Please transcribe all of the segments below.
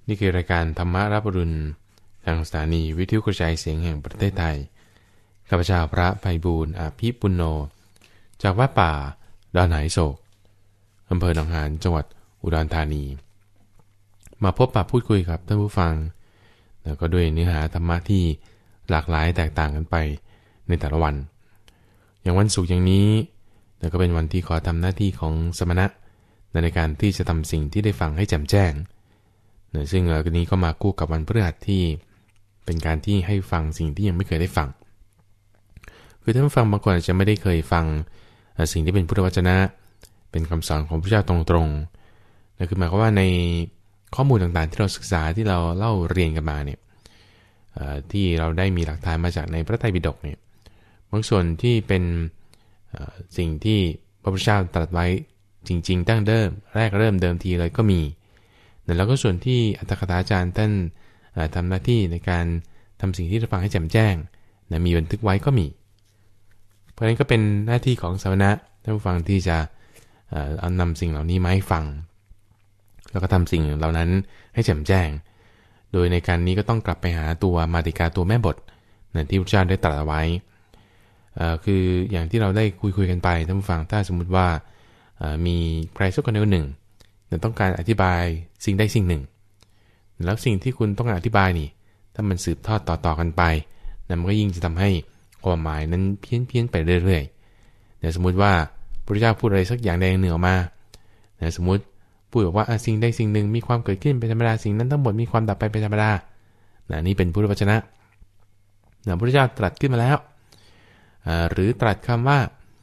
นี่คือรายการธรรมรับอรุณทางสถานีวิทยุกระจายเสียงแห่งประเทศไทยข้าพเจ้าพระไพบูลย์ อภิปุณโญจากวัดป่าดอนไหโศกอำเภอหนองหานจังหวัดอุดรธานีมาพบปะพูดคุยกับท่านผู้ฟังแล้วก็ด้วยเนื้อหาธรรมะที่หลากหลายแตกต่างกันไปในแต่ละวันอย่างวันศุกร์อย่างนี้ก็เป็นวันที่ขอทำหน้าที่ของสมณะในการที่จะทำสิ่งที่ได้ฟังให้แจ่มแจ้งซึ่งวันนี้ก็มาคู่กับวันพฤหัสที่เป็นการที่ให้ฟังสิ่งที่ยังไม่เคยได้ฟังคือท่านผู้ฟังบางคนอาจจะไม่ได้เคยฟังสิ่งที่เป็นพุทธวจนะเป็นคำสอนของพระเจ้าตรงๆนั่นคือหมายความว่าในข้อมูลต่างๆที่เราศึกษาที่เราเล่าเรียนกันมาเนี่ยที่เราได้มีหลักฐานมาจากในพระไตรปิฎกเนี่ยบางส่วนที่เป็นสิ่งที่พระพุทธเจ้าตรัสไว้จริงๆตั้งแรกเริ่มเดิมทีเลยก็มีแล้วก็ส่วนที่อัตถกถาจารย์ท่านทำหน้าที่ในการทำสิ่งที่เราฟังให้แจ่มแจ้งมีบันทึกไว้ก็มีเพราะฉะนั้นก็เป็นหน้าที่ของสมณะท่านผู้ฟังที่จะเอานำสิ่งเหล่านี้มาให้ฟังแล้วก็ทำสิ่งเหล่านั้นให้แจ่มแจ้งโดยในการนี้ก็ต้องกลับไปหาตัวมาติกาตัวแม่บทที่พระเจ้าได้ตรัสไว้คืออย่างที่เราได้คุยกันไปท่านผู้ฟังถ้าสมมุติว่ามีใครสักคนใดคนหนึ่งต้องการอธิบายสิ่งใดสิ่งหนึ่งแล้วสิ่งที่คุณต้องการอธิบายนี่ถ้ามันสืบทอดต่อกันไปมันก็ยิ่งจะทำให้ความหมายนั้นเพี้ยนไปเรื่อยๆสมมุติว่าพระพุทธเจ้าพูดอะไรสักอย่างใดอย่างหนึ่งออกมาสมมุติพูดบอกว่าสิ่งใดสิ่งหนึ่งมีความเกิดขึ้นเป็นธรรมดาสิ่งนั้นทั้งหมดมีความดับไปเป็นธรรมดานี่เป็นพุทธวจนะพระพุทธเจ้าตรัสขึ้นมาแล้วหรือตรัสคำว่า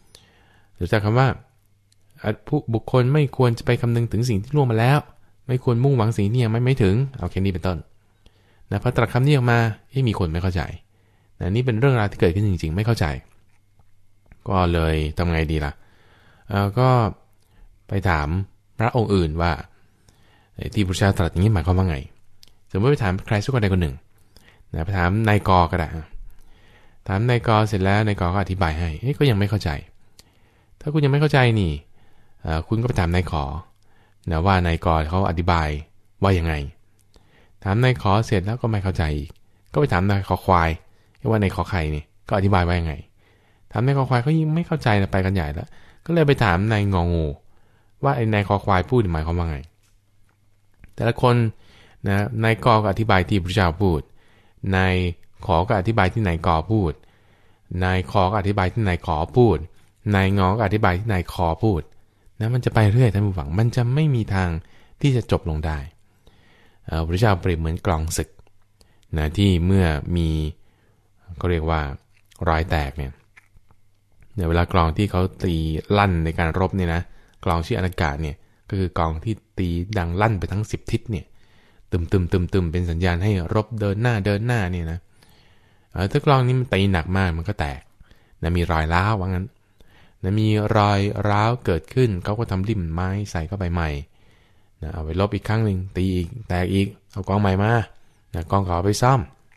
ผู้บุคคลไม่ควรจะไปคำนึงถึงสิ่งที่ล่วงมาแล้วไม่ควรมุ่งหวังสิ่งที่ยังไม่ถึงเอาแค่นี้เป็นต้นพอตรัสคำนี้ออกมามีคนไม่เข้าใจนี่เป็นเรื่องราวที่เกิดขึ้นจริงๆไม่เข้าใจก็เลยทำไงดีล่ะก็ไปถามพระองค์อื่นว่าที่พระเจ้าตรัสอย่างนี้หมายความว่าไงสมมติไปถามใครสักคนใดคนหนึ่งไปถามนายกก็ได้ถามนายกเสร็จแล้วนายกก็อธิบายให้ก็ยังไม่เข้าใจถ้าคุณยังไม่เข้าใจนี่คุณก็ไปถามนายขอว่านายกเขาอธิบายว่ายังไงถามนายขอเสร็จแล้วก็ไม่เข้าใจอีกก็ไปถามนายขอควายว่านายขอไข่นี่ก็อธิบายว่ายังไงถามนายขอควายก็ยิ่งไม่เข้าใจไปกันใหญ่แล้วก็เลยไปถามนายงองูว่าไอ้นายขอควายพูดหมายความว่าไงแต่ละคนนายกก็อธิบายที่พระเจ้าพูดนายขอก็อธิบายที่นายกอพูดนายขอก็อธิบายที่นายขอพูดนายงอก็อธิบายที่นายคอพูดมันจะไปเรื่อยท่านผู้ฟังมันจะไม่มีทางที่จะจบลงได้พระเจ้าเปรียบเหมือนกลองศึกที่เมื่อมีก็เรียกว่ารอยแตกเนี่ยเวลากลองที่เขาตีลั่นในการรบเนี่ยนะกลองชื่ออากาศเนี่ยก็คือกลองที่ตีดังลั่นไปทั้ง10ทิศเนี่ยตึมเป็นสัญญาณให้รบเดินหน้าเนี่ยนะถ้ากลองนี้มันตีหนักมากมันก็แตกมีรอยร้าวว่างั้นมีรอยร้าวเกิดขึ้นเขาก็ทำริมไม้ใส่เข้าไปใหม่เอาไปลบอีกครั้งหนึ่งตีอีกแตกอีกเอากองใหม่มากองเก่าไปซ่อม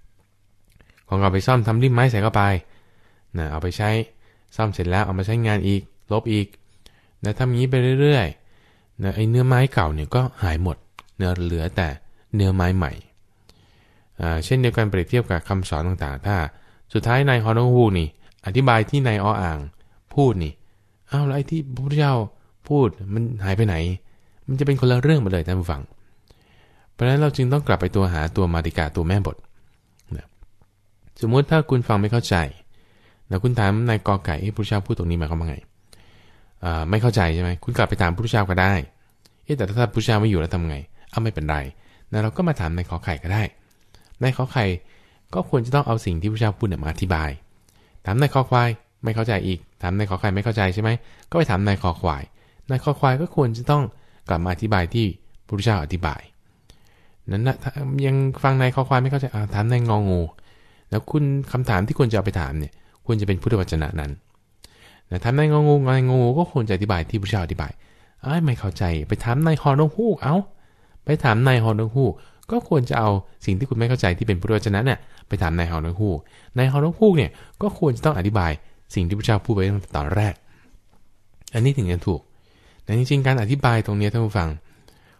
ทำริมไม้ใส่เข้าไปเอาไปใช้ซ่อมเสร็จแล้วเอามาใช้งานอีกลบอีกทำอย่างนี้ไปเรื่อยๆไอ้เนื้อไม้เก่าเนี่ยก็หายหมดเหลือแต่เนื้อไม้ใหม่เช่นเดียวกันเปรียบเทียบกับคำสอนต่างๆถ้าสุดท้ายนายฮอนงฮูนี่อธิบายที่นายออ่างพูดนี่แล้วไอ้ที่พระพุทธเจ้าพูดมันหายไปไหนมันจะเป็นคนละเรื่องไปเลยท่านผู้ฟังเพราะฉะนั้นเราจึงต้องกลับไปหาตัวมาติกาตัวแม่บทสมมุติถ้าคุณฟังไม่เข้าใจคุณถามนายกอไก่พระพุทธเจ้าพูดตรงนี้หมายความว่าไงไม่เข้าใจใช่ไหมคุณกลับไปถามพระพุทธเจ้าก็ได้แต่ถ้าพระพุทธเจ้าไม่อยู่แล้วทำไงไม่เป็นไรเราก็มาถามนายขอไข่ก็ได้นายขอไข่ก็ควรจะต้องเอาสิ่งที่พระพุทธเจ้าพูดมาอธิบายถามนายขอควายไม่เข้าใจอีกถามนายขอไข่ไม่เข้าใจใช่ไหมก็ไปถามนายขอควายนายขอควายก็ควรจะต้องกลับมาอธิบายที่พระพุทธเจ้าอธิบายนั้นนะยังฟังนายขอควายไม่เข้าใจถามนายงองูแล้วคุณคำถามที่ควรจะเอาไปถามเนี่ยควรจะเป็นพุทธวจนะนั้นถามนายงองูก็ควรจะอธิบายที่พระพุทธเจ้าอธิบายไม่เข้าใจไปถามนายฮอนงฮูกไปถามนายฮอนงฮูกก็ควรจะเอาสิ่งที่คุณไม่เข้าใจที่เป็นพุทธวจนะเนี่ยไปถามนายฮอนงฮูกนายฮอนงฮูกเนี่ยก็ควรจะต้องอธิบายสิ่งที่พระเจ้าพูดไว้ตั้งแต่ตอนแรกอันนี้ถึงจะถูกแต่จริงๆการอธิบายตรงนี้ท่านผู้ฟัง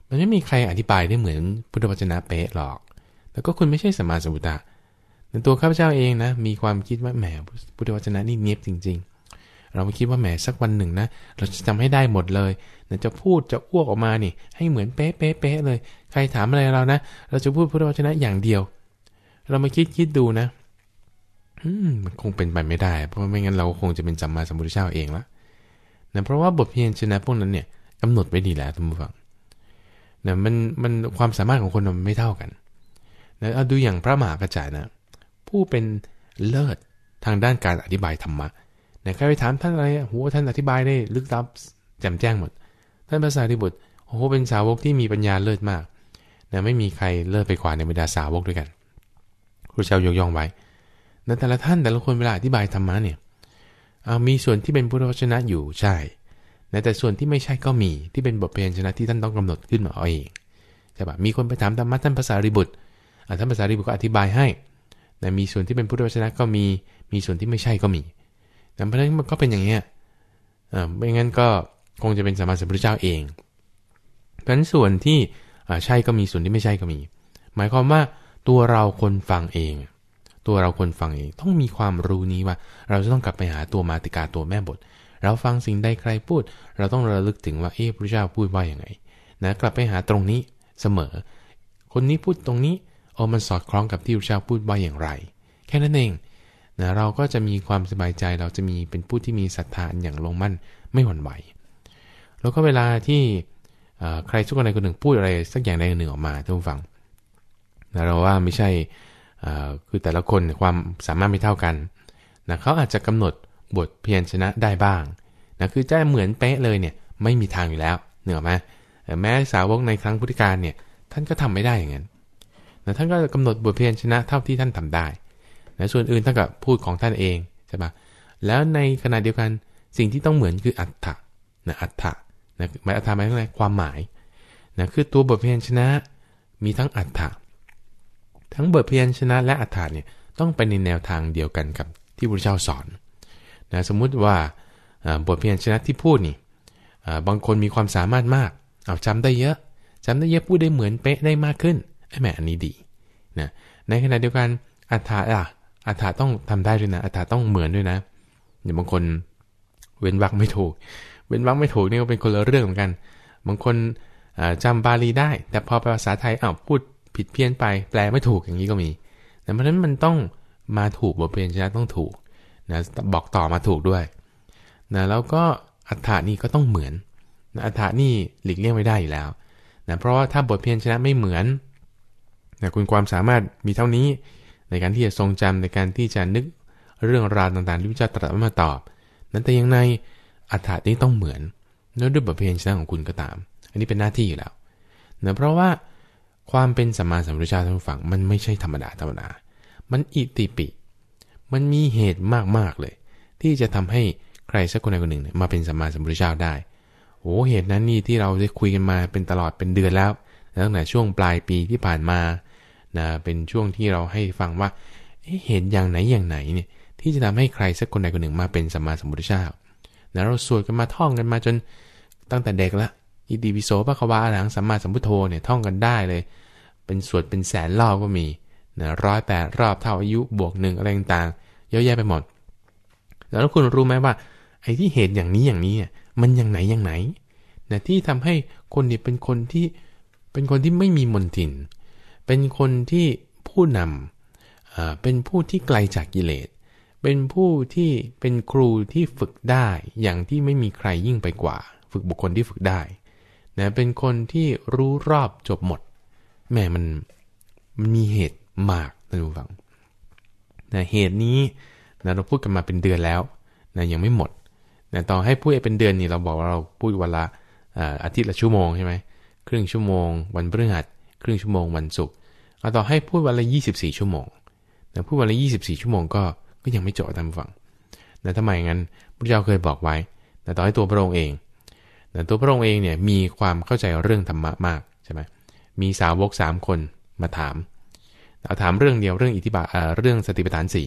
มันไม่มีใครอธิบายได้เหมือนพุทธวจนะเป๊ะหรอกแล้วก็คุณไม่ใช่สัมมาสัมพุทธะในตัวข้าพเจ้าเองนะมีความคิดว่าแหมพุทธวจนะนี่เนียบจริงๆเราไม่คิดว่าแหมสักวันหนึ่งนะเราจะจำให้ได้หมดเลยจะพูดจะอ้วกออกมานี่ให้เหมือนเป๊ะเป๊ะเป๊ะเลยใครถามอะไรเรานะเราจะพูดพุทธวจนะอย่างเดียวเรามาคิดดูนะมันคงเป็นไปไม่ได้เพราะไม่งั้นเราคงจะเป็นสัมมาสัมพุทธเจ้าเองละนะเพราะว่าบทเพียรชนะพวกนั้นเนี่ยกำหนดไว้ดีแล้วท่านผู้ฟังนะมันความสามารถของคนมันไม่เท่ากันนะเอาดูอย่างพระมหากัจจายนะผู้เป็นเลิศทางด้านการอธิบายธรรมะนะใครไปถามท่านอะไรโหท่านอธิบายได้ลึกลับแจ่มแจ้งหมดท่านพระสารีบุตรโอ้โหเป็นสาวกที่มีปัญญาเลิศมากนะไม่มีใครเลิศไปกว่าในบรรดาสาวกด้วยกันพระเจ้ายกย่องไว้นะแต่ละท่านแต่ละคนเวลาอธิบายธรรมะเนี่ยมีส่วนที่เป็นพุทธวจนะอยู่ใช่นะแต่ส่วนที่ไม่ใช่ก็มีที่เป็นบทเพลงชนะที่ท่านต้องกำหนดขึ้นมาเองใช่ปะมีคนไปถามธรรมะท่านพระสารีบุตรท่านพระสารีบุตรก็อธิบายให้นะมีส่วนที่เป็นพุทธวจนะก็มีส่วนที่ไม่ใช่ก็มีแต่เพราะฉะนั้นมันก็เป็นอย่างเงี้ยไม่งั้นก็คงจะเป็นสัมมาสัมพุทธเจ้าเองเพราะฉะนั้นส่วนที่ใช่ก็มีส่วนที่ไม่ใช่ก็มีหมายความว่าตัวเราคนฟังเองต้องมีความรู้นี้ว่าเราจะต้องกลับไปหาตัวมาติกาตัวแม่บทเราฟังสิ่งใดใครพูดเราต้องระลึกถึงว่าพระพุทธเจ้าพูดว่าอย่างไงนะกลับไปหาตรงนี้เสมอคนนี้พูดตรงนี้มันสอดคล้องกับที่พระพุทธเจ้าพูดว่าอย่างไรแค่นั้นเองนะเราก็จะมีความสบายใจเราจะมีเป็นผู้ที่มีศรัทธาอย่างลงมั่นไม่หวั่นไหวแล้วก็เวลาที่ใครสักคนใดคนหนึ่งพูดอะไรสักอย่างใดอย่างหนึ่งออกมาท่านผู้ฟังนะเราว่าไม่ใช่คือแต่ละคนความสามารถไม่เท่ากันนะเขาอาจจะกำหนดบทเพียรชนะได้บ้างนะคือจะเหมือนเป๊ะเลยเนี่ยไม่มีทางอยู่แล้วเหนือไหมแม้สาวกในครั้งพุทธกาลเนี่ยท่านก็ทำไม่ได้อย่างนั้นนะท่านก็กำหนดบทเพียรชนะเท่าที่ท่านทำได้นะส่วนอื่นท่านก็พูดของท่านเองใช่ปะแล้วในขณะเดียวกันสิ่งที่ต้องเหมือนคืออัตถะนะอัตถะนะหมายอัตถะหมายถึงอะไรความหมายนะคือตัวบทเพียรชนะมีทั้งอัตถะทั้งบทเพียรชนะและอัตถะเนี่ยต้องไปในแนวทางเดียวกันกับที่พระพุทธเจ้าสอนนะสมมุติว่าบทเพียรชนะที่พูดนี่บางคนมีความสามารถมากจำได้เยอะพูดได้เหมือนเป๊ะได้มากขึ้นแม่อันนี้ดีนะในขณะเดียวกันอัตถะต้องทำได้ด้วยนะอัตถะต้องเหมือนด้วยนะอย่างบางคนเว้นวรรคไม่ถูกนี่ก็เป็นคนละเรื่องเหมือนกันบางคนจำบาลีได้แต่พอภาษาไทยพูดผิดเพี้ยนไปแปลไม่ถูกอย่างนี้ก็มีแต่เพราะฉะนั้นมันต้องมาถูกบทเพลงชนะต้องถูกนะบอกต่อมาถูกด้วยนะแล้วก็อัฏฐานี่ก็ต้องเหมือนนะอัฏฐานี่หลีกเลี่ยงไม่ได้อยู่แล้วนะเพราะว่าถ้าบทเพลงชนะไม่เหมือนนะคุณความสามารถมีเท่านี้ในการที่จะทรงจำในการที่จะนึกเรื่องราวต่างๆที่พระเจ้าตรัสมาตอบนั้นแต่ยังในอัฏฐานี้ต้องเหมือนแล้วด้วยบทเพลงชนะของคุณก็ตามอันนี้เป็นหน้าที่อยู่แล้วนะเพราะว่าความเป็นสัมมาสัมพุทธเจ้าท่านผู้ฟังมันไม่ใช่ธรรมดามันอิติปิมันมีเหตุมากๆเลยที่จะทำให้ใครสักคนใดคนหนึ่งมาเป็นสัมมาสัมพุทธเจ้าได้เหตุนั้นนี่ที่เราได้คุยกันมาเป็นตลอดเป็นเดือนแล้วตั้งแต่ช่วงปลายปีที่ผ่านมานะเป็นช่วงที่เราให้ฟังว่าเหตุอย่างไหนเนี่ยที่จะทำให้ใครสักคนใดคนหนึ่งมาเป็นสัมมาสัมพุทธเจ้านะเราสวดกันมาท่องกันมาจนตั้งแต่เด็กละอิติปิโสภควาอรหังสัมมาสัมพุทโธเนี่ยท่องกันได้เลยเป็นสวดเป็นแสนรอบก็มีนะ108 รอบเท่าอายุบวก1อะไรต่างๆเยอะแยะไปหมดแล้วคุณรู้ไหมว่าไอ้ที่เหตุอย่างนี้มันอย่างไหนนะที่ทำให้คนเนี่ยเป็นคนที่ไม่มีมนทินเป็นคนที่ผู้นำเป็นผู้ที่ไกลจากกิเลสเป็นผู้ที่เป็นครูที่ฝึกได้อย่างที่ไม่มีใครยิ่งไปกว่าฝึกบุคคลที่ฝึกได้นะเป็นคนที่รู้รอบจบหมดแม่มันมีเหตุมากนะทุกฝั่งนะเหตุนี้นะเราพูดกันมาเป็นเดือนแล้วนะยังไม่หมดนะต่อให้พูดเป็นเดือนนี่เราบอกว่าเราพูดวันละอาทิตย์ละชั่วโมงใช่ไหมครึ่งชั่วโมงวันพฤหัสครึ่งชั่วโมงวันศุกร์เอาต่อให้พูดวันละ24 ชั่วโมงนะพูดวันละ24 ชั่วโมงก็ยังไม่จบตามฝั่งนะทำไมงั้นพระเจ้าเคยบอกไว้นะต่อให้ตัวพระองค์เองนะตัวพระองค์เองเนี่ยมีความเข้าใจเรื่องธรรมะมากใช่ไหมมีสาวก3 คนมาถามเรื่องเดียวเรื่องอิทธิบาทเรื่องสติปัฏฐาน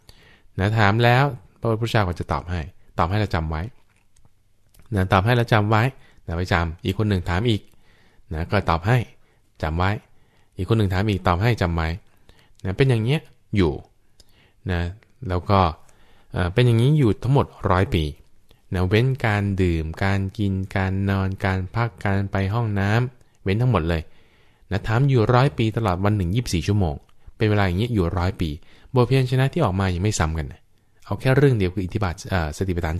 4นะถามแล้วพระพุทธเจ้าก็จะตอบให้เราจำไว้นะตอบให้เราจำไว้นะไปจำอีกคนหนึ่งถามอีกนะก็ตอบให้จำไว้อีกคนหนึ่งถามอีกตอบให้จำไว้นะเป็นอย่างเงี้ยอยู่นะแล้วก็เป็นอย่างนี้อยู่ทั้งหมด100 ปีนะเว้นการดื่มการกินการนอนการพักการไปห้องน้ำเว้นทั้งหมดเลยนะทำอยู่100 ปีตลอดวันหนึ่ง24 ชั่วโมงเป็นเวลาอย่างนี้อยู่100 ปีบทเพียรชนะที่ออกมายังไม่ซ้ำกันนะเอาแค่เรื่องเดียวคืออิทธิบาทสติปัฏฐาน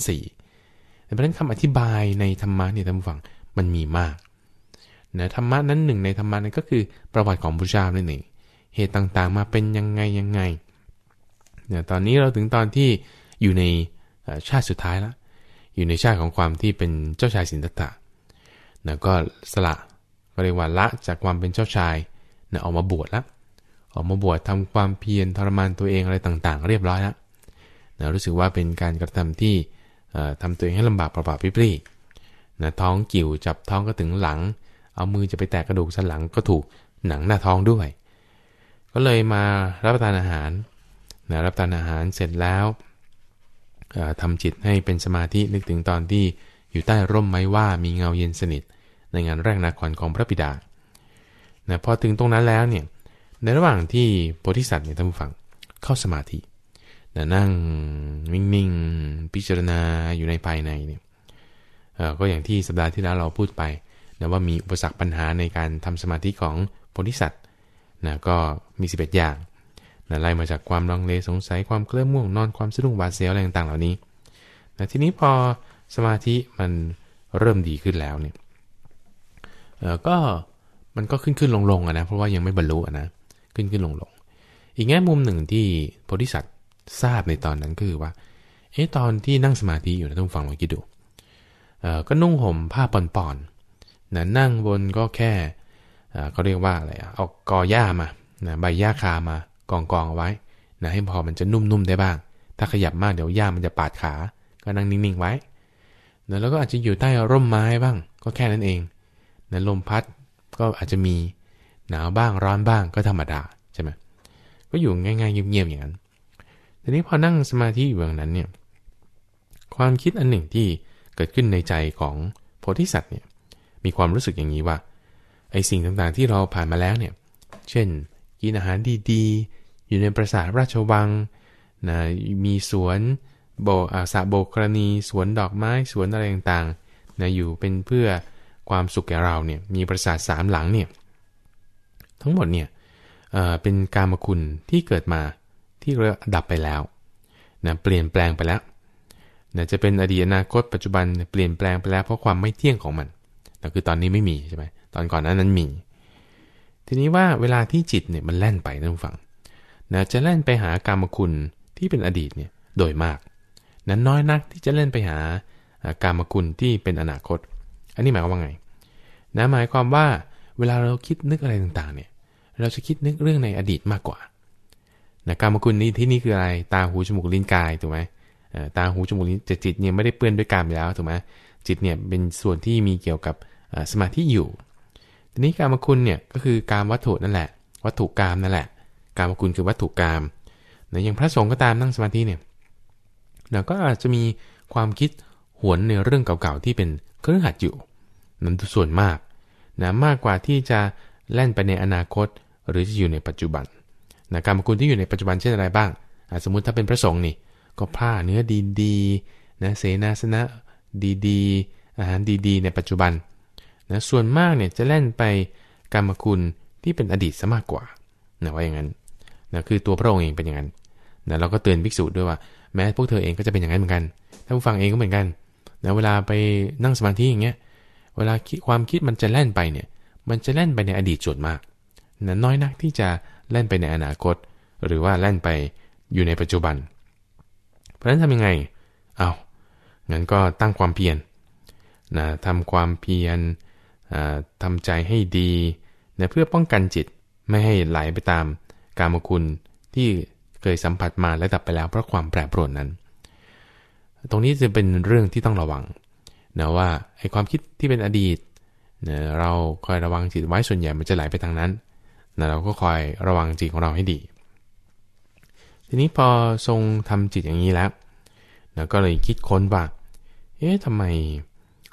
4เพราะฉะนั้นคำอธิบายในธรรมะเนี่ยท่านผู้ฟังมันมีมากนะธรรมะนั้นหนึ่งในธรรมะนั้นก็คือประวัติของพระพุทธเจ้านั่นเองเหตุต่างๆมาเป็นยังไงเนี่ยตอนนี้เราถึงตอนที่อยู่ในชาติสุดท้ายแล้วอยู่ในชาติของความที่เป็นเจ้าชายสิทธัตถะนะก็สละก็เรียกว่าละจากความเป็นเจ้าชายนะออกมาบวชแล้วออกมาบวชทำความเพียรทรมานตัวเองอะไรต่างๆเรียบร้อยแล้วนะรู้สึกว่าเป็นการกระทำที่ทำตัวเองให้ลำบากเปล่าๆปรี้ๆนะท้องกิ่วจับท้องก็ถึงหลังเอามือจะไปแตะกระดูกสันหลังก็ถูกหนังหน้าท้องด้วยก็เลยมารับประทานอาหารนะรับประทานอาหารเสร็จแล้วทำจิตให้เป็นสมาธินึกถึงตอนที่อยู่ใต้ร่มไม้ว่ามีเงาเย็นสนิทในงานแรกนาขวัญของพระบิดานะพอถึงตรงนั้นแล้วเนี่ยในระหว่างที่โพธิสัตว์เนี่ยท่านผู้ฟังเข้าสมาธินะนั่งนิ่งๆพิจารณาอยู่ในภายในเนี่ยก็อย่างที่สัปดาห์ที่แล้วเราพูดไปนะว่ามีอุปสรรคปัญหาในการทำสมาธิของโพธิสัตว์นะก็มี11 อย่างนะไล่มาจากความลังเลสงสัยความเคลิ้มง่วงนอนความสะดุ้งหวาดเสียวอะไรต่างๆเหล่านี้นะทีนี้พอสมาธิมันเริ่มดีขึ้นแล้วเนี่ยก็มันก็ขึ้นลงนะเพราะว่ายังไม่บรรลุนะขึ้นลงอีกแง่มุมหนึ่งที่โพธิสัตว์ทราบในตอนนั้นคือว่าตอนที่นั่งสมาธิอยู่นะต้องฟังลองคิดดูก็นุ่งห่มผ้าป่อนๆนะนั่งบนก็แค่เขาเรียกว่าอะไรเอากอหญ้ามานะใบหญ้าคามากองเอาไว้นะให้พอมันจะนุ่มๆได้บ้างถ้าขยับมากเดี๋ยวหญ้ามันจะปาดขาก็นั่งนิ่งๆไว้นะแล้วก็อาจจะอยู่ใต้ร่มไม้บ้างก็แค่นั้นเองนะลมพัดก็อาจจะมีหนาวบ้างร้อนบ้างก็ธรรมดาใช่ไหมก็อยู่ง่ายๆเงียบๆอย่างนั้นทีนี้พอนั่งสมาธิอยู่อย่างนั้นเนี่ยความคิดอันหนึ่งที่เกิดขึ้นในใจของโพธิสัตว์เนี่ยมีความรู้สึกอย่างนี้ว่าไอ้สิ่งต่างๆที่เราผ่านมาแล้วเนี่ยเช่นกินอาหารดีๆอยู่ในปราสาทราชวังนะมีสวนสระโบกกรณีสวนดอกไม้สวนอะไรต่างๆนะอยู่เป็นเพื่อความสุขแก่เราเนี่ยมีปราสาท3 หลังเนี่ยทั้งหมดเนี่ยเป็นกามคุณที่เกิดมาที่ดับไปแล้วนะเปลี่ยนแปลงไปแล้วนะจะเป็นอดีตอนาคตปัจจุบันเปลี่ยนแปลงไปแล้วเพราะความไม่เที่ยงของมันแต่คือตอนนี้ไม่มีใช่ไหมตอนก่อนนั้นมีทีนี้ว่าเวลาที่จิตเนี่ยมันแล่นไปท่านผู้ฟังนะจะแล่นไปหากามคุณที่เป็นอดีตเนี่ยโดยมากนั้นน้อยนักที่จะเล่นไปหากามคุณที่เป็นอนาคตอันนี้หมายความว่าไงนะหมายความว่าเวลาเราคิดนึกอะไรต่างๆเนี่ยเราจะคิดนึกเรื่องในอดีตมากกว่านะกามคุณนี้ที่นี่คืออะไรตาหูจมูกลิ้นกายถูกไหมตาหูจมูกลิ้นจิตเนี่ยไม่ได้เปื้อนด้วยกามอยู่แล้วถูกไหมจิตเนี่ยเป็นส่วนที่มีเกี่ยวกับสมาธิอยู่ทีนี้กามคุณเนี่ยก็คือกามวัตถุนั่นแหละวัตถุกามนั่นแหละกามคุณคือวัตถุกามนะอย่างพระสงฆ์ก็ตามนั่งสมาธิเนี่ยเราก็อาจจะมีความคิดหวนในเรื่องเก่าๆที่เป็นเครื่องหัดอยู่นั้นส่วนมากนะมากกว่าที่จะแล่นไปในอนาคตหรือจะอยู่ในปัจจุบันนะกามคุณที่อยู่ในปัจจุบันเช่นอะไรบ้างสมมุติถ้าเป็นพระสงฆ์นี่ก็ผ้าเนื้อดีๆนะเสนาสนะดีๆอาหารดีๆในปัจจุบันนะส่วนมากเนี่ยจะแล่นไปกามคุณที่เป็นอดีตซะมากกว่านะว่าอย่างนั้นนะคือตัวพระองค์เองเป็นอย่างนั้นนะเราก็เตือนภิกษุด้วยว่าแม้พวกเธอเองก็จะเป็นอย่างนั้นเหมือนกันท่านผู้ฟังเองก็เหมือนกันนะเวลาไปนั่งสมาธิอย่างเงี้ยเวลาความคิดมันจะแล่นไปเนี่ยมันจะแล่นไปในอดีตส่วนมากนะน้อยนักที่จะแล่นไปในอนาคตหรือว่าแล่นไปอยู่ในปัจจุบันเพราะฉะนั้นทำยังไงงั้นก็ตั้งความเพียรนะทำความเพียรทำใจให้ดีนะเพื่อป้องกันจิตไม่ให้ไหลไปตามกามคุณที่เคยสัมผัสมาและดับไปแล้วเพราะความแปรปรวนนั้นตรงนี้จะเป็นเรื่องที่ต้องระวังนะว่าไอ้ความคิดที่เป็นอดีตนะเราคอยระวังจิตไว้ส่วนใหญ่มันจะไหลไปทางนั้นนะเราก็คอยระวังจิตของเราให้ดีทีนี้พอทรงทำจิตอย่างนี้แล้วนะก็เลยคิดค้นว่าทำไม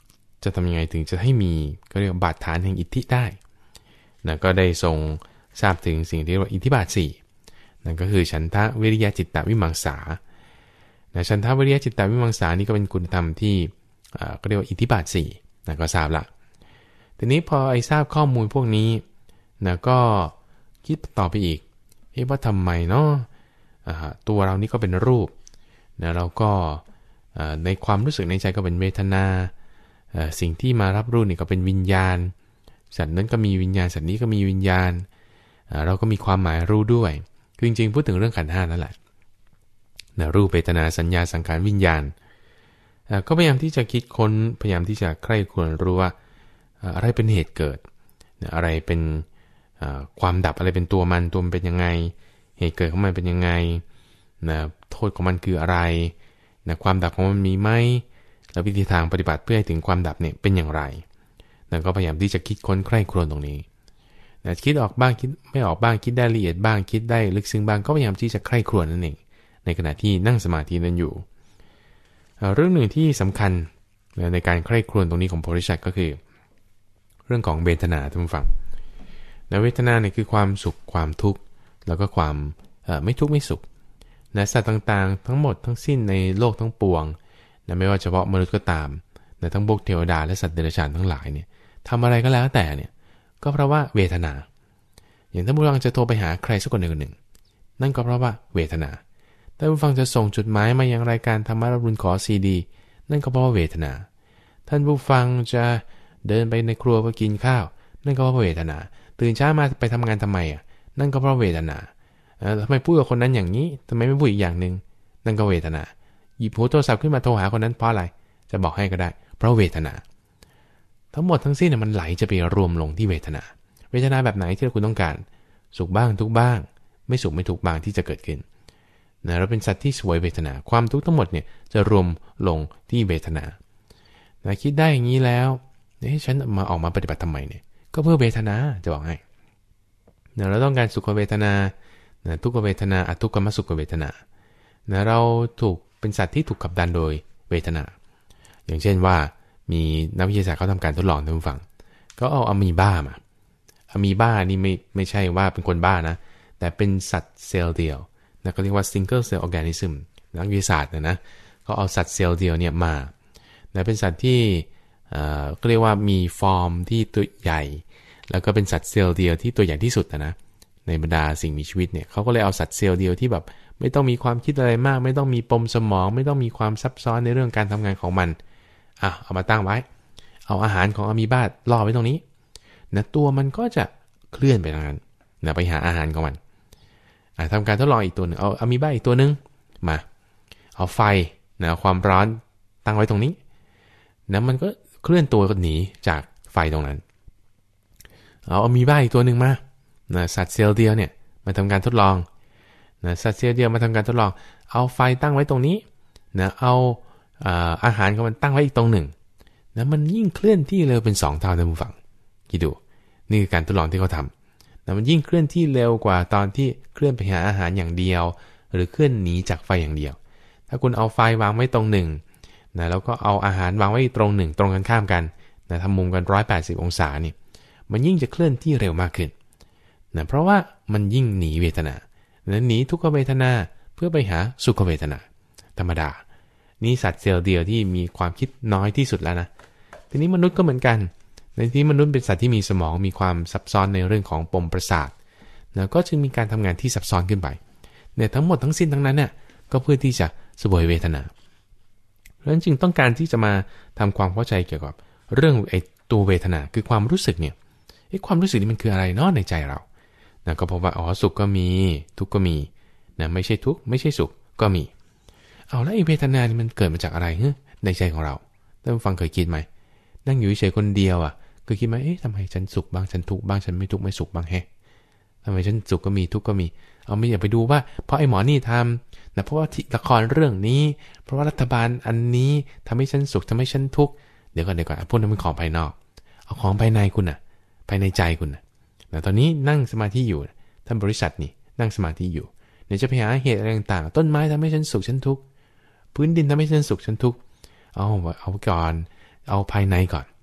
จะทำยังไงถึงจะให้มีก็เรียกบาดฐานแห่งอิทธิได้นะก็ได้ทรงทราบถึงสิ่งที่เรียกว่าอิทธิบาท4นั่นก็คือฉันทะวิริยะจิตตวิมังสานะฉันทะวิริยะจิตตวิมังสานี่ก็เป็นคุณธรรมที่ก็เรียกว่าอิทธิบาท4นะก็ทราบละทีนี้พอทราบข้อมูลพวกนี้นะก็คิดต่อไปอีกว่าทำไมเนาะตัวเรานี่ก็เป็นรูปนะเราก็ในความรู้สึกในใจก็เป็นเวทนาสิ่งที่มารับรู้นี่ก็เป็นวิญญาณสัตว์นั้นก็มีวิญญาณสัตว์นี้ก็มีวิญญาณเราก็มีความหมายรู้ด้วยคือจริงๆพูดถึงเรื่องขันธ์5นั่นแหละนะรูปเวทนาสัญญาสังขารวิญญาณก็พยายามที่จะคิดค้นพยายามที่จะใคร่ครวญรู้ว่าอะไรเป็นเหตุเกิดอะไรเป็นความดับอะไรเป็นตัวมันเป็นยังไงเหตุเกิดของมันเป็นยังไงนะโทษของมันคืออะไรนะความดับของมันมีไหมแล้ววิธีทางปฏิบัติเพื่อให้ถึงความดับเนี่ยเป็นอย่างไรนะก็พยายามที่จะคิดค้นใคร่ครวญตรงนี้นะคิดออกบ้างคิดไม่ออกบ้างคิดได้ละเอียดบ้างคิดได้ลึกซึ้งบ้างก็พยายามที่จะใคร่ครวญนั่นเองในขณะที่นั่งสมาธินั้นอยู่เรื่องหนึ่งที่สำคัญในการใคร่ครวญตรงนี้ของโพธิสัตว์ก็คือเรื่องของเวทนาท่านผู้ฟังนะเวทนาเนี่ยคือความสุขความทุกข์แล้วก็ความไม่ทุกข์ไม่สุขนะสัตว์ต่างๆทั้งหมดทั้งสิ้นในโลกทั้งปวงนะไม่ว่าเฉพาะมนุษย์ก็ตามนะทั้งพวกเทวดาและสัตว์เดรัจฉานทั้งหลายเนี่ยทำอะไรก็แล้วแต่เนี่ยก็เพราะว่าเวทนาอย่างท่านผู้ฟังจะโทรไปหาใครสักคนหนึ่งนั่นก็เพราะว่าเวทนาท่านผู้ฟังจะส่งจดหมายมายังรายการธรรมะรับรู้ขอซีดีนั่นก็เพราะว่าเวทนาท่านผู้ฟังจะเดินไปในครัวเพื่อกินข้าวนั่นก็เพราะเวทนาตื่นเช้ามาไปทำงานทำไมนั่นก็เพราะเวทนาทำไมพูดกับคนนั้นอย่างนี้ทำไมไม่พูดอีกอย่างหนึ่งนั่นก็เวทนาหยิบโทรศัพท์ขึ้นมาโทรหาคนนั้นเพราะอะไรจะบอกให้ก็ได้เพราะเวทนาทั้งหมดทั้งสิ้นมันไหลจะไปรวมลงที่เวทนาแบบไหนที่คุณต้องการสุขบ้างทุกบ้างไม่สุขไม่ทุกบ้างที่จะเกิดขึ้นนะเราเป็นสัตว์ที่สวยเวทนาความทุกข์ทั้งหมดเนี่ยจะรวมลงที่เวทนานะคิดได้อย่างนี้แล้วฉันมาออกมาปฏิบัติทำไมเนี่ยก็เพื่อเวทนาจะบอกให้นะเราต้องการสุขเวทนานะทุกขเวทนาอทุกขมสุขเวทนานะเราถูกเป็นสัตว์ที่ถูกขับดันโดยเวทนาอย่างเช่นว่ามีนักวิทยาศาสตร์เขาทำการทดลองท่านผู้ฟังก็เอาอะมีบ้ามาอะมีบ้านี่ไม่ใช่ว่าเป็นคนบ้านะแต่เป็นสัตว์เซลล์เดียวนะก็เรียกว่า single cell organism นักวิทยาศาสตร์นะเขาเอาสัตว์เซลล์เดียวเนี่ยมานะเป็นสัตว์ที่ก็เรียกว่ามีฟอร์มที่ตัวใหญ่แล้วก็เป็นสัตว์เซลล์เดียวที่ตัวใหญ่ที่สุดนะในบรรดาสิ่งมีชีวิตเนี่ยเขาก็เลยเอาสัตว์เซลล์เดียวที่แบบไม่ต้องมีความคิดอะไรมากไม่ต้องมีปมสมองไม่ต้องมีความซับซ้อนในเรื่องการทำงานของมันเอามาตั้งไว้เอาอาหารของอะมีบ้าล่อไว้ตรงนี้นะตัวมันก็จะเคลื่อนไปทางนั้นนะไปหาอาหารของมันทำการทดลองอีกตัวหนึ่งเอาอะมีบ้าอีกตัวหนึ่งมาเอาไฟนะความร้อนตั้งไว้ตรงนี้นะมันก็เคลื่อนตัวก็หนีจากไฟตรงนั้นเอาอะมีบ้าอีกตัวหนึ่งมานะสัตว์เซลล์เดียวเนี่ยมาทำการทดลองนะสัตว์เซลล์เดียวมาทำการทดลองเอาไฟตั้งไว้ตรงนี้นะเอาอาหารของมันตั้งไว้อีกตรงหนึ่งนะมันยิ่งเคลื่อนที่เร็วเป็น2 เท่าท่านผู้ฟังคิดดูนี่คือการทดลองที่เขาทำนะมันยิ่งเคลื่อนที่เร็วกว่าตอนที่เคลื่อนไปหาอาหารอย่างเดียวหรือเคลื่อนหนีจากไฟอย่างเดียวถ้าคุณเอาไฟวางไว้ตรงหนึ่งนะแล้วก็เอาอาหารวางไว้ตรงหนึ่งตรงกันข้ามกันนะทำมุมกัน180 องศานี่มันยิ่งจะเคลื่อนที่เร็วมากขึ้นนะเพราะว่ามันยิ่งหนีเวทนาหนีทุกขเวทนาเพื่อไปหาสุขเวทนาธรรมดานี่สัตว์เซลล์เดียวที่มีความคิดน้อยที่สุดแล้วนะทีนี้มนุษย์ก็เหมือนกันในที่มนุษย์เป็นสัตว์ที่มีสมองมีความซับซ้อนในเรื่องของปมประสาทนะก็จึงมีการทำงานที่ซับซ้อนขึ้นไปเนี่ยทั้งหมดทั้งสิ้นทั้งนั้นเนี่ยก็เพื่อที่จะเสวยเวทนาเพราะฉะนั้นจึงต้องการที่จะมาทำความเข้าใจเกี่ยวกับเรื่องไอ้ตัวเวทนาคือความรู้สึกเนี่ยความรู้สึกนี้มันคืออะไรเนาะในใจเรานะก็พบว่าสุขก็มีทุกข์ก็มีนะไม่ใช่ทุกข์ไม่ใช่สุขก็มีแล้วไอ้เวทนานี่มันเกิดมาจากอะไรในใจของเราท่านฟังเคยคิดไหมนั่งอยู่เฉยคนเดียวเคยคิดไหมทำไมฉันสุขบ้างฉันทุกข์บ้างฉันไม่ทุกข์ไม่สุขบ้างทำไมฉันสุขก็มีทุกข์ก็มีไม่อยากไปดูว่าเพราะไอ้หมอนี่ทำนะเพราะว่าละครเรื่องนี้เพราะว่ารัฐบาลอันนี้ทำให้ฉันสุขทำให้ฉันทุกข์เดี๋ยวก่อนพวกนั้นเป็นของภายนอกเอาของภายในคุณภายในใจคุณแต่ตอนนี้นั่งสมาธิอยู่ท่านบริษัทนี่นั่งสมาธิอยู่เดี๋ยวจะไปหาเหตุอะไรต่างๆต้นไม้ทำให้ฉันสุขฉันทุกข์พื้นดินทำให้ฉันสุขฉันทุกข์เอาก่อนเอาภายในก่อน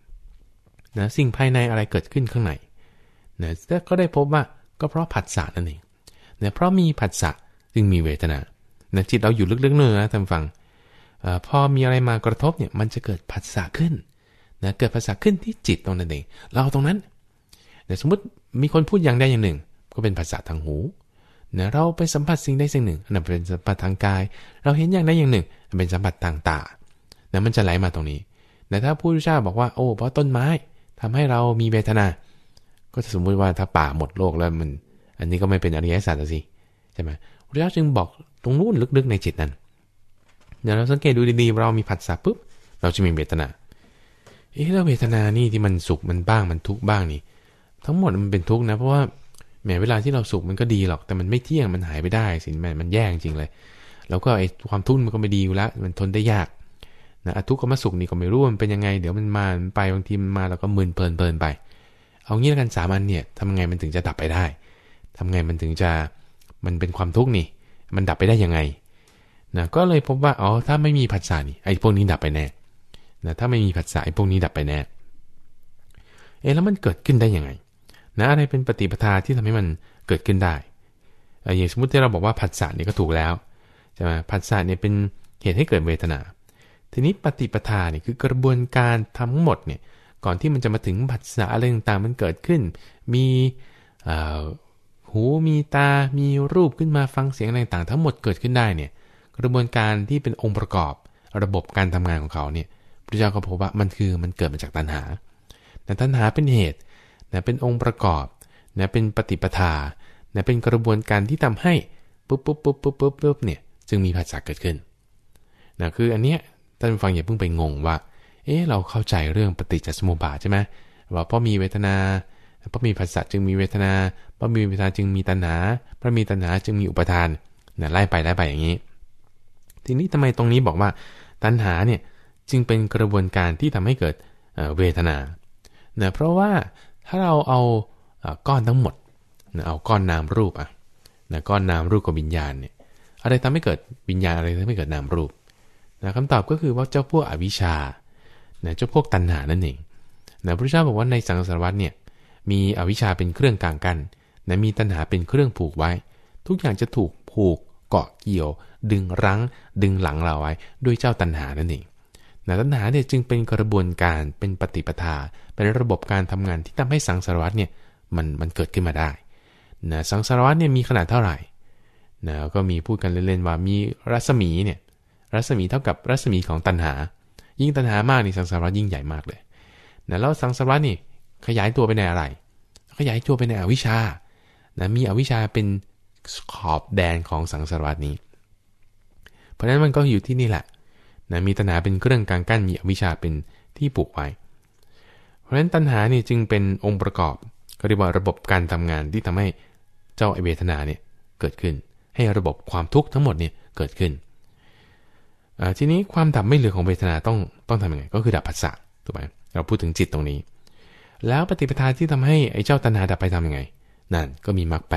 นะสิ่งภายในอะไรเกิดขึ้นข้างในนะก็ได้พบว่าก็เพราะผัสสะนั่นเองนะเพราะมีผัสสะจึงมีเวทนานะจิตเราอยู่ลึกๆเนื้อนะท่านฟังพอมีอะไรมากระทบเนี่ยมันจะเกิดผัสสะขึ้นนะเกิดผัสสะขึ้นที่จิตตรงนั้นเองเราตรงนั้นแต่สมมติมีคนพูดอย่างใดอย่างหนึ่งก็เป็นผัสสะทางหูนะเราไปสัมผัสสิ่งใดสิ่งหนึ่งนั่นเป็นสัมผัสทางกายเราเห็นอย่างใดอย่างหนึ่งเป็นสัมผัสทางตานะมันจะไหลมาตรงนี้แต่ถ้าผู้รู้ชาบอกว่าโอ้เพราะต้นไม้ทำให้เรามีเวทนาก็จะสมมุติว่าถ้าป่าหมดโลกแล้วมันอันนี้ก็ไม่เป็นอริยสัจสิใช่ไหมพระเจ้าจึงบอกตรงนู้นลึกๆในจิตนั้นเดี๋ยวเราสังเกตดูดีๆเรามีผัสสะปุ๊บเราจะมีเวทนาแล้วเวทนานี่ที่มันสุขมันบ้างมันทุกข์บ้างนี่ทั้งหมดมันเป็นทุกข์นะเพราะว่าแม้เวลาที่เราสุขมันก็ดีหรอกแต่มันไม่เที่ยงมันหายไปได้สิมันแย่จริงเลยแล้วก็ไอ้ความทุกข์มันก็ไม่ดีอยู่แล้วมันทนได้ยากนะทุกข์กับสุขนี่ก็ไม่รู้มันเป็นยังไงเดี๋ยวมันมาไปบางทีมันมาแล้วก็มึนเพลินไปเอางี้แล้วกัน3 อันเนี่ยทำไงมันถึงจะดับไปได้ทำไงมันถึงจะมันเป็นความทุกข์นี่มันดับไปได้ยังไงนะก็เลยพบว่าอ๋อถ้าไม่มีผัสสะนี่ไอ้พวกนี้ดับไปแน่นะถ้าไม่มีผัสสะไอ้พวกนี้ดับไปแน่แล้วมันเกิดขึ้นได้ยังไงนะอะไรเป็นปฏิปทาที่ทำให้มันเกิดขึ้นได้อย่างสมมติที่เราบอกว่าผัสสะนี่ก็ถูกแล้วใช่ไหมผัสสะเนี่ยเป็นเหตุให้เกิดเวทนาทีนี้ปฏิปทาเนี่ยคือกระบวนการทั้งหมดเนี่ยก่อนที่มันจะมาถึงผัสสะอะไรต่างๆมันเกิดขึ้นมีหูมีตามีรูปขึ้นมาฟังเสียงอะไรต่างๆทั้งหมดเกิดขึ้นได้เนี่ยกระบวนการที่เป็นองค์ประกอบระบบการทำงานของเขาเนี่ยพระเจ้าก็พบว่ามันเกิดมาจากตัณหาแต่ตัณหาเป็นเหตุนะเป็นองค์ประกอบนะเป็นปฏิปทานะเป็นกระบวนการที่ทำให้ปุ๊บเนี่ยจึงมีผัสสะเกิดขึ้นนะคืออันเนี้ยท่านฟังอย่าเพิ่งไปงงว่าเราเข้าใจเรื่องปฏิจจสมุปบาทใช่ไหมว่าเพราะมีเวทนาเพราะมีผัสสะจึงมีเวทนาเพราะมีเวทนาจึงมีตัณหาเพราะมีตัณหาจึงมีอุปทานนะไล่ไปอย่างนี้ทีนี้ทำไมตรงนี้บอกว่าตัณหาเนี่ยจึงเป็นกระบวนการที่ทำให้เกิดเวทนานะเพราะว่าถ้าเราเอาก้อนทั้งหมดนะเอาก้อนนามรูปนะก้อนนามรูปกับวิญญาณเนี่ยอะไรทำให้เกิดวิญญาณอะไรทำให้เกิดนามรูปนะคำตอบก็คือว่าเจ้าพวกอวิชชานะเจ้าพวกตัณหานั่นเองนะพระเจ้าบอกว่าในสังสารวัฏเนี่ยมีอวิชชาเป็นเครื่องกลางกั้นนะมีตัณหาเป็นเครื่องผูกไว้ทุกอย่างจะถูกผูกเกาะเกี่ยวดึงรั้งดึงหลังเราไว้ด้วยเจ้าตัณหานั่นเองนะตัณหาเนี่ยจึงเป็นกระบวนการเป็นปฏิปทาเป็นระบบการทำงานที่ทำให้สังสารวัฏเนี่ยมันเกิดขึ้นมาได้นะสังสารวัฏเนี่ยมีขนาดเท่าไหร่นะก็มีพูดกันเล่นๆว่ามีรัศมีเนี่ยรัศมีเท่ากับรัศมีของตัณหายิ่งตัณหามากนี่สังสารวัฏยิ่งใหญ่มากเลยนะแล้วสังสารวัฏนี่ขยายตัวไปในอะไรขยายตัวไปในอวิชชานะมีอวิชชาเป็นขอบแดนของสังสารวัฏนี้เพราะฉะนั้นมันก็อยู่ที่นี่แหละนะมีตัณหาเป็นเครื่องกลางกั้นมีอวิชชาเป็นที่ผูกไว้เพราะฉะนั้นตัณหานี่จึงเป็นองค์ประกอบก็เรียกว่าระบบการทำงานที่ทำให้เจ้าเวทนาเนี่ยเกิดขึ้นให้ระบบความทุกข์ทั้งหมดเนี่ยเกิดขึ้นทีนี้ความดับไม่เหลือของเวทนาต้องทำยังไงก็คือดับผัสสะถูกไหมเราพูดถึงจิตตรงนี้แล้วปฏิปทาที่ทำให้ไอ้เจ้าตัณหาดับไปทำยังไงนั่นก็มีมรรค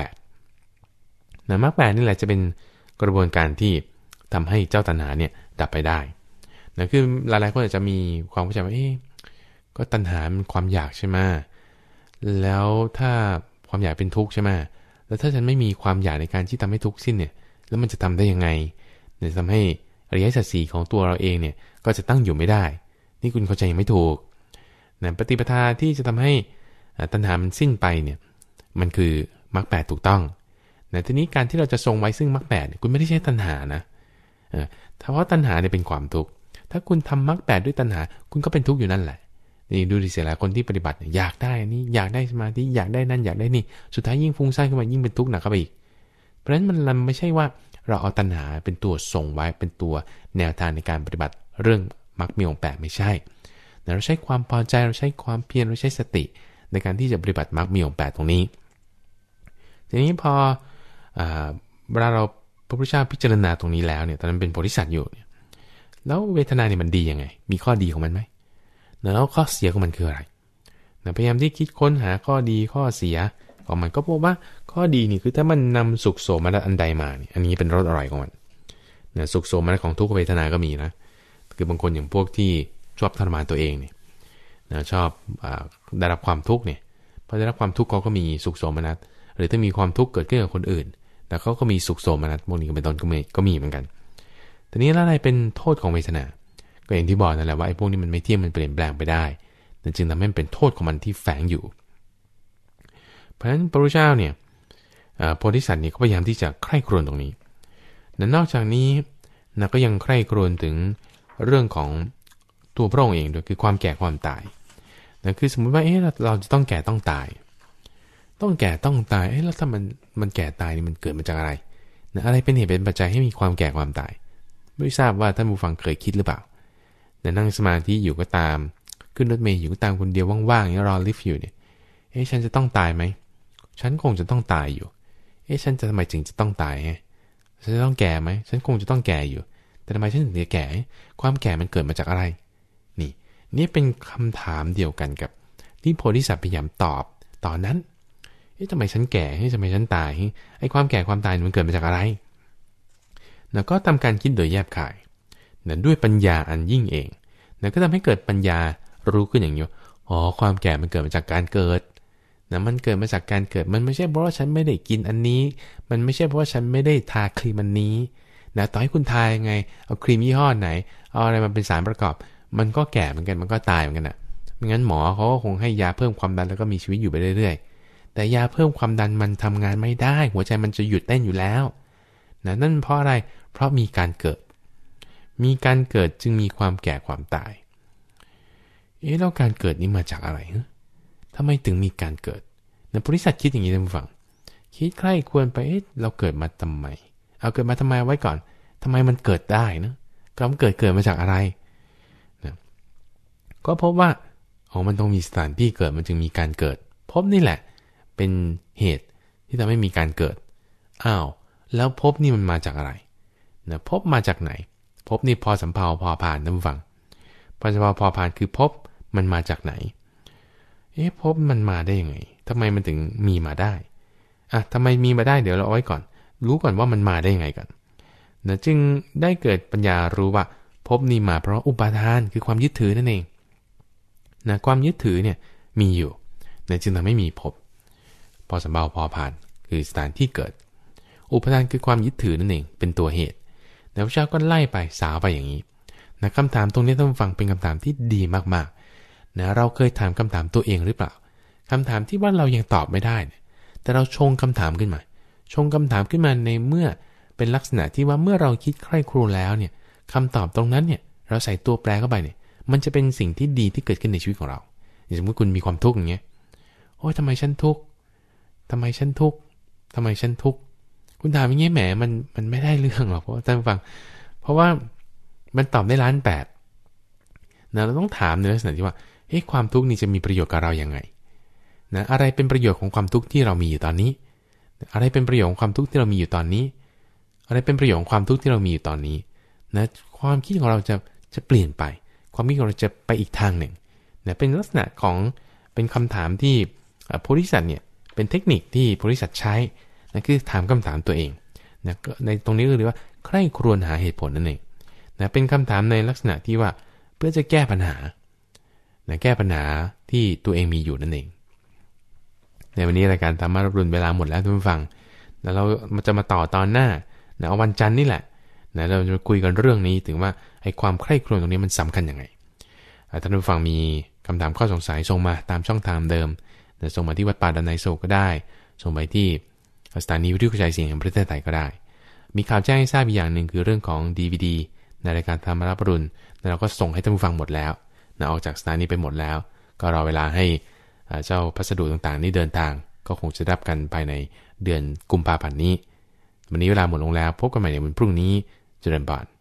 8นะมรรค8นี่แหละจะเป็นกระบวนการที่ทำให้เจ้าตัณหาเนี่ยดับไปได้นะคือหลายๆคนอาจจะมีความเข้าใจว่าก็ตัณหามันความอยากใช่ไหมแล้วถ้าความอยากเป็นทุกข์ใช่ไหมแล้วถ้าฉันไม่มีความอยากในการที่ทำให้ทุกข์สิ้นเนี่ยแล้วมันจะทำได้ยังไงเนี่ยทำให้อริยสัจสี่ของตัวเราเองเนี่ยก็จะตั้งอยู่ไม่ได้นี่คุณเข้าใจยังไม่ถูกนะปฏิปทาที่จะทำให้ตัณหามันสิ้นไปเนี่ยมันคือมรรค8ถูกต้องนะทีนี้การที่เราจะทรงไว้ซึ่งมรรค8คุณไม่ได้ใช้ตัณหานะถ้าว่าตัณหาเนี่ยเป็นความทุกข์ถ้าคุณทำมรรค8ด้วยตัณหาคุณก็เป็นทุกข์อยู่นั่นแหละนี่ดูดิเสียหลายคนที่ปฏิบัติอยากได้นี่อยากได้สมาธิอยากได้นั่นอยากได้นี่สุดท้ายยิ่งฟุ้งซ่านขึ้นมายิ่งเป็นทุกข์หนักเข้าไปอีกเพราะฉะนั้นมันไม่ใช่ว่าเราเอาตัณหาเป็นตัวทรงไว้เป็นตัวแนวทางในการปฏิบัติเรื่องมรรคมีองค์8ไม่ใช่เราใช้ความพอใจเราใช้ความเพียรเราใช้สติในการที่จะปฏิบัติมรรคมีองค์8ตรงนี้ทีนี้พอเวลาเราพระพุทธเจ้าพิจารณาตรงนี้แล้วเนี่ยตอนนั้นเป็นโพธิสัตว์อยู่เนี่ยแล้วเวทนาเนี่ยมันดียังไงมีข้อดีของมันไหมแล้วข้อเสียของมันคืออะไรพยายามที่คิดค้นหาข้อดีข้อเสียของมันก็พบว่าข้อดีนี่คือถ้ามันนำสุขโสมนัสอันใดมาเนี่ยอันนี้เป็นรสอร่อยของมันสุขโสมนัสของทุกขเวทนาก็มีนะคือบางคนอย่างพวกที่ชอบทรมานตัวเองเนี่ยชอบได้รับความทุกข์เนี่ยพอได้รับความทุกข์เขาก็มีสุขโสมนัสหรือถ้ามีความทุกข์เกิดขึ้นกับคนอื่นแต่เขาก็มีสุขโสมนัสพวกนี้เป็นต้นก็มีเหมือนกันทีนี้แล้วอะไรเป็นโทษของเวทนาก็อย่างที่บอกนั่นแหละว่าไอ้พวกนี้มันไม่เที่ยงมันเปลี่ยนแปลงไปได้แต่จึงทำให้มันเป็นโทษของมันที่แฝงอยู่เพราะฉะนั้นพระพุทธเจ้าเนี่ยโพธิสัตว์เนี่ยก็พยายามที่จะใคร่ครวญตรงนี้และนอกจากนี้นะก็ยังใคร่ครวญถึงเรื่องของตัวพระองค์เองด้วยคือความแก่ความตายนะคือสมมุติว่าเราจะต้องแก่ต้องตายต้องแก่ต้องตายแล้วถ้ามันแก่ตายนี่มันเกิดมาจากอะไรนะอะไรเป็นเหตุเป็นปัจจัยให้มีความแก่ความตายไม่ทราบว่าท่านผู้ฟังเคยคิดหรือเปล่านะนั่งสมาธิอยู่ก็ตามขึ้นรถเมล์อยู่ก็ตามคนเดียวว่างๆรอลิฟต์อยู่เนี่ยฉันจะต้องตายไหมฉันคงจะต้องตายอยู่ฉันจะทำไมถึงจะต้องตายฉันจะต้องแก่ไหมฉันคงจะต้องแก่อยู่แต่ทำไมฉันถึงจะแก่ความแก่มันเกิดมาจากอะไรนี่เป็นคำถามเดียวกันกับที่โพธิสัตว์พยายามตอบตอนนั้นทำไมฉันแก่ทำไมฉันตายไอ้ความแก่ความตายมันเกิดมาจากอะไรนะก็ทำการคิดโดยแยบคายนะด้วยปัญญาอันยิ่งเองนะก็ทำให้เกิดปัญญารู้ขึ้นอย่างนี้ความแก่มันเกิดมาจากการเกิดนะมันเกิดมาจากการเกิดมันไม่ใช่เพราะว่าฉันไม่ได้กินอันนี้มันไม่ใช่เพราะว่าฉันไม่ได้ทาครีมอันนี้นะต่อให้คุณทายังไงเอาครีมยี่ห้อไหนเอาอะไรมาเป็นสารประกอบมันก็แก่เหมือนกันมันก็ตายเหมือนกันนะไม่งั้นหมอเขาก็คงให้ยาเพิ่มความดันแล้วก็มีชีวิตอยู่ไปเรื่อยๆแต่ยาเพิ่มความดันมันทำงานไม่ได้หัวใจมันจะหยุดเต้นอยู่แล้วนะนั่นเพราะอะไรเพราะมีการเกิดจึงมีความแก่ความตายแล้วการเกิดนี้มาจากอะไรทำไมถึงมีการเกิดนะบริษัทคิดอย่างนี้ท่านผู้ฟังคิดใคร่ควรไปเราเกิดมาทำไมเอาเกิดมาทำไมไว้ก่อนทำไมมันเกิดได้นะความเกิดมาจากอะไรนะก็พบว่ามันต้องมีสถานที่เกิดมันจึงมีการเกิดพบนี่แหละเป็นเหตุที่ทำให้มีการเกิดแล้วพบนี่มันมาจากอะไรนะพบมาจากไหนพบนี่พอสำเภาพอผ่านท่านผู้ฟังพอสำเภาพอผ่านคือพบมันมาจากไหนพบมันมาได้ยังไงทำไมมันถึงมีมาได้ทำไมมีมาได้เดี๋ยวเราเอาไว้ก่อนรู้ก่อนว่ามันมาได้ยังไงกันนะจึงได้เกิดปัญญารู้ว่าพบนี่มาเพราะอุปาทานคือความยึดถือนั่นเองนะความยึดถือเนี่ยมีอยู่นะจึงทำให้มีพบพอสำเภาพอผ่านคือสถานที่เกิดอุปาทานคือความยึดถือนั่นเองเป็นตัวเหตุพระเจ้าก็ไล่ไปสาวไปอย่างนี้นะคำถามตรงนี้ท่านผู้ฟังเป็นคำถามที่ดีมากๆนะเราเคยถามคำถามตัวเองหรือเปล่าคำถามที่ว่าเรายังตอบไม่ได้เนี่ยแต่เราชงคำถามขึ้นมาในเมื่อเป็นลักษณะที่ว่าเมื่อเราคิดใคร่ครวญแล้วเนี่ยคำตอบตรงนั้นเนี่ยเราใส่ตัวแปรเข้าไปเนี่ยมันจะเป็นสิ่งที่ดีที่เกิดขึ้นในชีวิตของเราอย่างสมมติคุณมีความทุกข์อย่างเงี้ยทำไมฉันทุกข์คุณถามอย่างเงี้ยแหมมันไม่ได้เรื่องหรอกเพราะท่านฟังเพราะว่ามันตอบได้1,000,000,000นะเราต้องถามในลักษณะที่ว่าความทุกข์นี่จะมีประโยชน์กับเราอย่างไงนะอะไรเป็นประโยชน์ของความทุกข์ที่เรามีอยู่ตอนนี้อะไรเป็นประโยชน์ของความทุกข์ที่เรามีอยู่ตอนนี้อะไรเป็นประโยชน์ของความทุกข์ที่เรามีอยู่ตอนนี้นะความคิดของเราจะเปลี่ยนไปความคิดของเราจะไปอีกทางหนึ่งนะเป็นลักษณะของเป็นคำถามที่โพธิสัตว์เนี่ยเป็นเทคนิคที่โพธิสัตว์ใช้นะคือถามคำถามตัวเองนะในตรงนี้ก็เรียกว่าใคร่ครวญหาเหตุผลนั่นเองนะเป็นคำถามในลักษณะที่ว่าเพื่อจะแก้ปัญหานะแก้ปัญหาที่ตัวเองมีอยู่นั่นเองในวันนี้รายการธรรมะรับรุ่นเวลาหมดแล้วท่านผู้ฟังแล้วเราจะมาต่อตอนหน้านะวันจันทร์นี่แหละนะเราจะคุยกันเรื่องนี้ถึงว่าไอ้ความใคร่ครวญตรงนี้มันสำคัญยังไงท่านผู้ฟังมีคำถามข้อสงสัยส่งมาตามช่องทางเดิมนะส่งมาที่วัดป่าดอนไนโศกก็ได้ส่งไปที่สถานีวิทยุกระจายเสียงแห่งประเทศไทยก็ได้มีข่าวแจ้งให้ทราบอีกอย่างหนึ่งคือเรื่องของ DVD ในรายการธรรมะรับรุ่นเราก็ส่งให้ท่านผู้ฟังหมดแล้วนะออกจากสถานีไปหมดแล้วก็รอเวลาให้เจ้าพัสดุต่างๆนี้เดินทางก็คงจะรับกันภายในเดือนกุมภาพันธ์นี้วันนี้เวลาหมดลงแล้วพบกันใหม่ในวันพรุ่งนี้เจริญพร